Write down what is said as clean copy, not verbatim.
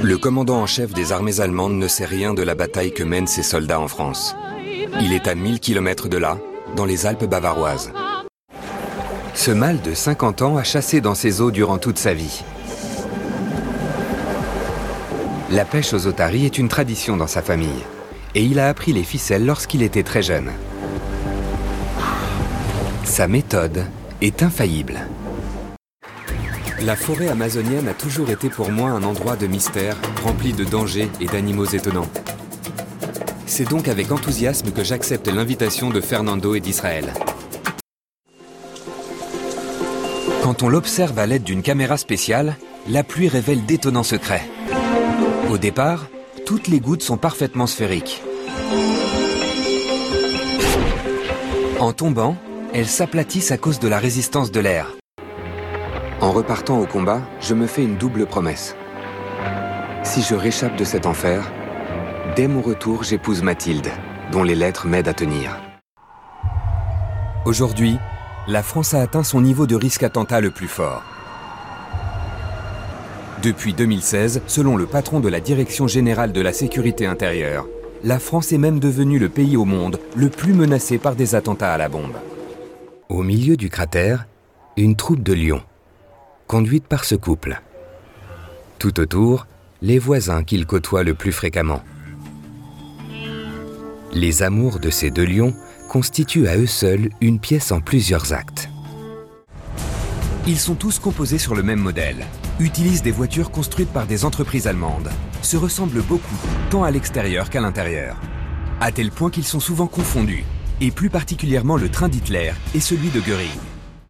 Le commandant en chef des armées allemandes ne sait rien de la bataille que mènent ses soldats en France. Il est à 1000 km de là, dans les Alpes bavaroises. Ce mâle de 50 ans a chassé dans ces eaux durant toute sa vie. La pêche aux otaries est une tradition dans sa famille, et il a appris les ficelles lorsqu'il était très jeune. Sa méthode est infaillible. La forêt amazonienne a toujours été pour moi un endroit de mystère, rempli de dangers et d'animaux étonnants. C'est donc avec enthousiasme que j'accepte l'invitation de Fernando et d'Israël. Quand on l'observe à l'aide d'une caméra spéciale, la pluie révèle d'étonnants secrets. Au départ, toutes les gouttes sont parfaitement sphériques. En tombant, elles s'aplatissent à cause de la résistance de l'air. En repartant au combat, je me fais une double promesse. Si je réchappe de cet enfer, dès mon retour, j'épouse Mathilde, dont les lettres m'aident à tenir. Aujourd'hui, la France a atteint son niveau de risque attentat le plus fort. Depuis 2016, selon le patron de la Direction générale de la sécurité intérieure, la France est même devenue le pays au monde le plus menacé par des attentats à la bombe. Au milieu du cratère, une troupe de lions, conduite par ce couple. Tout autour, les voisins qu'il côtoie le plus fréquemment. Les amours de ces deux lions constituent à eux seuls une pièce en plusieurs actes. Ils sont tous composés sur le même modèle, utilisent des voitures construites par des entreprises allemandes, se ressemblent beaucoup, tant à l'extérieur qu'à l'intérieur, à tel point qu'ils sont souvent confondus, et plus particulièrement le train d'Hitler et celui de Göring.